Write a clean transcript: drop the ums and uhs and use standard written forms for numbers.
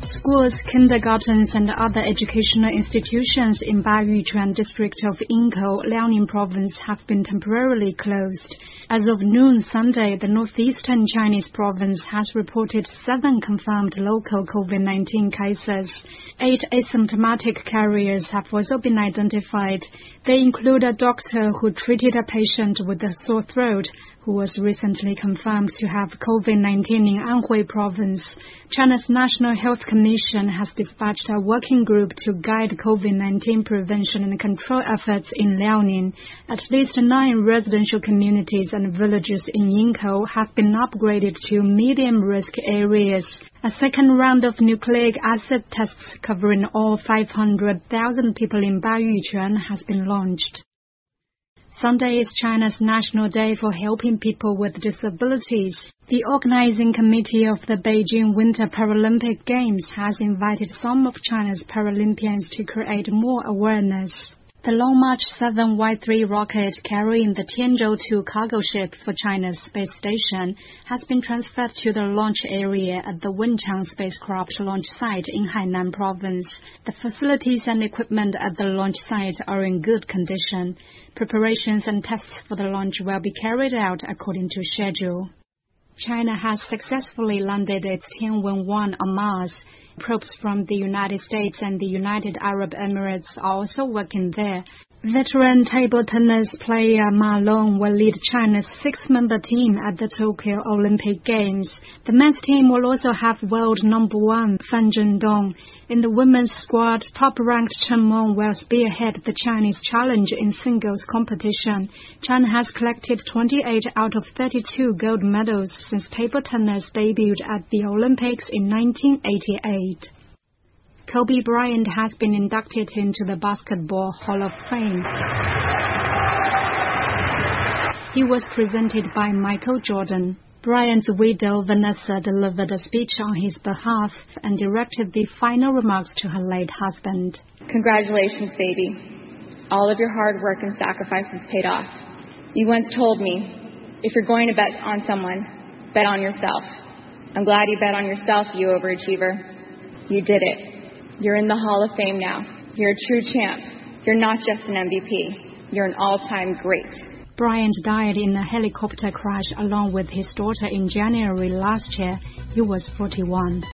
Schools, kindergartens and other educational institutions in Baiyuquan district of Yingkou, Liaoning province have been temporarily closed. As of noon Sunday, the northeastern Chinese province has reported 7 confirmed local COVID-19 cases. 8 asymptomatic carriers have also been identified. They include a doctor who treated a patient with a sore throat, who was recently confirmed to have COVID-19 in Anhui province. China's National Health Commission has dispatched a working group to guide COVID-19 prevention and control efforts in Liaoning. At least 9 residential communities and villages in Yingkou have been upgraded to medium-risk areas. A second round of nucleic acid tests covering all 500,000 people in Baiyuquan has been launched. Sunday is China's National Day for Helping People with Disabilities. The organizing committee of the Beijing Winter Paralympic Games has invited some of China's Paralympians to create more awareness. The Long March 7 Y3 rocket carrying the Tianzhou-2 cargo ship for China's space station has been transferred to the launch area at the Wenchang spacecraft launch site in Hainan province. The facilities and equipment at the launch site are in good condition. Preparations and tests for the launch will be carried out according to schedule. China has successfully landed its Tianwen-1 on Mars. Probes from the United States and the United Arab Emirates are also working there. Veteran table tennis player Ma Long will lead China's 6-member team at the Tokyo Olympic Games. The men's team will also have world number 1 Fan Zhendong. In the women's squad, top-ranked Chen Meng will spearhead the Chinese challenge in singles competition. China has collected 28 out of 32 gold medals since table tennis debuted at the Olympics in 1988. Kobe Bryant has been inducted into the Basketball Hall of Fame. He was presented by Michael Jordan. Bryant's widow Vanessa delivered a speech on his behalf and directed the final remarks to her late husband. Congratulations, baby. All of your hard work and sacrifices paid off. You once told me, if you're going to bet on someone, bet on yourself. I'm glad you bet on yourself, you overachiever. You did it. You're in the Hall of Fame now. You're a true champ. You're not just an MVP. You're an all-time great. Bryant died in a helicopter crash along with his daughter in January last year. He was 41.